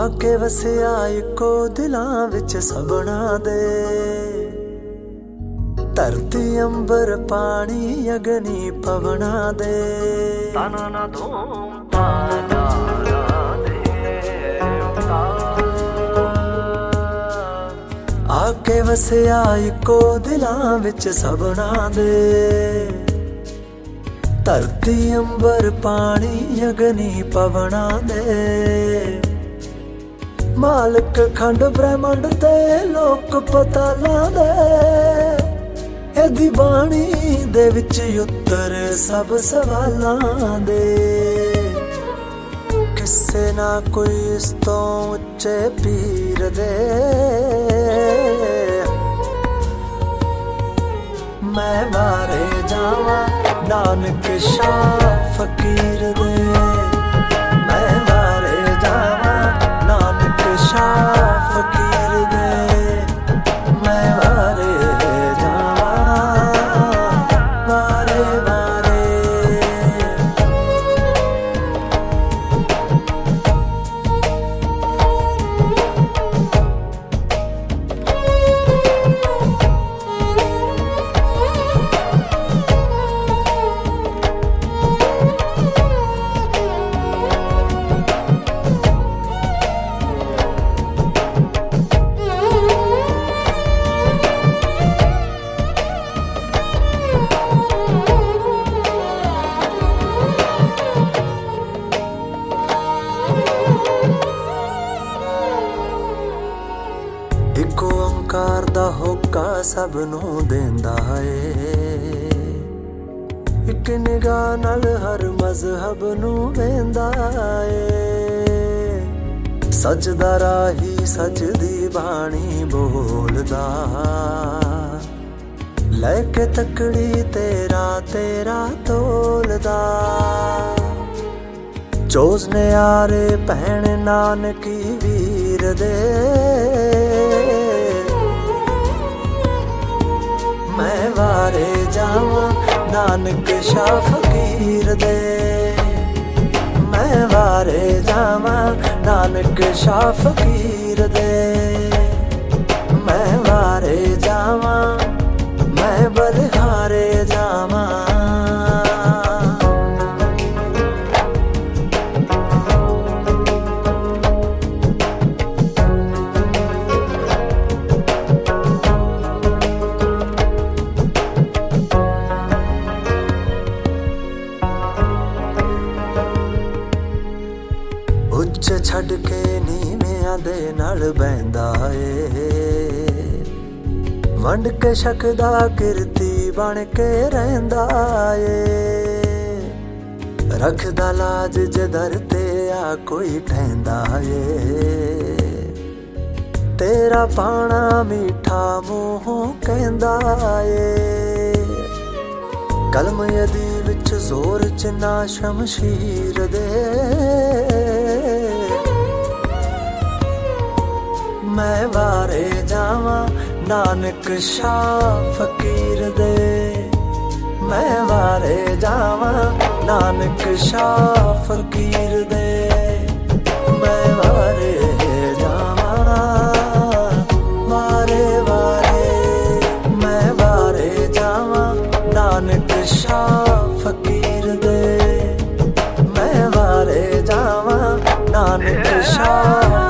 ਆਕੇ ਵਸਿਆ ਇੱਕੋ ਦਿਲਾਂ ਵਿੱਚ ਸਭਨਾਂ ਦੇ। ਧਰਤੀ ਅੰਬਰ ਪਾਣੀ ਅਗਨੀ ਪਵਨਾਂ ਦੇ। ਤਾਨਾ ਨਾ ਧੂਮ ਤਾਨਾ ਆਕੇ ਵਸਿਆ ਇੱਕੋ ਦਿਲਾਂ ਵਿੱਚ ਸਭਨਾਂ ਦੇ। ਧਰਤੀ ਅੰਬਰ ਪਾਣੀ ਅਗਨੀ ਪਵਨਾਂ ਦੇ। ਮਾਲਕ ਖੰਡ ਬ੍ਰਹਮੰਡ ਤੇ ਲੋਕ ਪਤਾਲਾਂ ਦੇ। ਇਹਦੀ ਬਾਣੀ ਦੇ ਵਿੱਚ ਉੱਤਰ ਸਭ ਸਵਾਲਾਂ ਦੇ। ਕਿਸੇ ਨਾ ਕੋਈ ਇਸ ਤੋਂ ਉੱਚੇ ਪੀਰ ਦੇ। ਮੈਂ ਵਾਰੇ ਜਾਵਾਂ ਨਾਨਕ ਸ਼ਾਹ ਫਕੀਰ ਦੇ। ਮੈਂ ਵਾਰੇ ਜਾਵਾਂ ਨਾਨਕ ਸ਼ਾਹ ਫਕੀਰ ਦੇ। ਮੈਂ ਵਾਰੇ ਜਾਵਾਂ ਵਾਰੇ ਵਾਰੇ। ਇੱਕੋ ਓਂਕਾਰ ਦਾ ਹੋਕਾ ਸਭ ਨੂੰ ਦਿੰਦਾ ਏ। ਇੱਕ ਨਿਗਾਹ ਨਾਲ ਹਰ ਮਜ਼ਹਬ ਨੂੰ ਵੇਂਦਾ ਏ। ਸਜਦਾ ਰਾਹੀ ਸਜਦੀ ਬਾਣੀ ਬੋਲਦਾ। ਲੈ ਕੇ ਤਕੜੀ ਤੇਰਾ ਤੇਰਾ ਤੋਲਦਾ। ਚੋਜ਼ ਨਿਆਰੇ ਭੈਣ ਨਾਨਕੀ ਵੀਰ ਦੇ। ਮੈਂ ਵਾਰੇ ਜਾਵਾਂ ਨਾਨਕ ਸ਼ਾਹ ਫਕੀਰ ਦੇ। ਮੈਂ ਵਾਰੇ ਜਾਵਾਂ ਨਾਨਕ ਸ਼ਾਹ ਫਕੀਰ ਦੇ। ਮੈਂ ਵਾਰੇ ਜਾਵਾਂ ਮੈਂ ਬਲਿਹਾਰੇ ਜਾਵਾਂ। ਉੱਚ ਛੱਡ ਕੇ ਨੀਵਿਆਂ ਦੇ ਨਾਲ ਬਹਿੰਦਾ ਏ। ਵੰਡ ਕੇ ਛਕਦਾ ਕਿਰਤੀ ਬਣ ਕੇ ਰਹਿੰਦਾ ਏ। ਰੱਖਦਾ ਲਾਜ ਜਦਰ ਤੇ ਆ ਕੋਈ ਠਹਿੰਦਾ ਏ। ਤੇਰਾ ਪਾਣਾ ਮਿੱਠਾ ਮੂੰਹੋਂ ਕਹਿੰਦਾ ਏ। ਕਲਮ ਯਦੀ ਵਿੱਚ ਜ਼ੋਰ ਚਿੰਨਾ ਸ਼ਮਸ਼ੀਰ ਦੇ। ਮੈਂ ਵਾਰੇ ਜਾਵਾਂ ਨਾਨਕ ਸ਼ਾਹ ਫਕੀਰ ਦੇ। ਮੈਂ ਵਾਰੇ ਜਾਵਾਂ ਨਾਨਕ ਸ਼ਾਹ ਫਕੀਰ ਦੇ। ਮੈਂ ਵਾਰੇ ਜਾਵਾਂ ਵਾਰੇ ਵਾਰੇ। ਮੈਂ ਵਾਰੇ ਜਾਵਾਂ ਨਾਨਕ ਸ਼ਾਹ ਫਕੀਰ ਦੇ। ਮੈਂ ਵਾਰੇ ਜਾਵਾਂ ਨਾਨਕ ਸ਼ਾਹ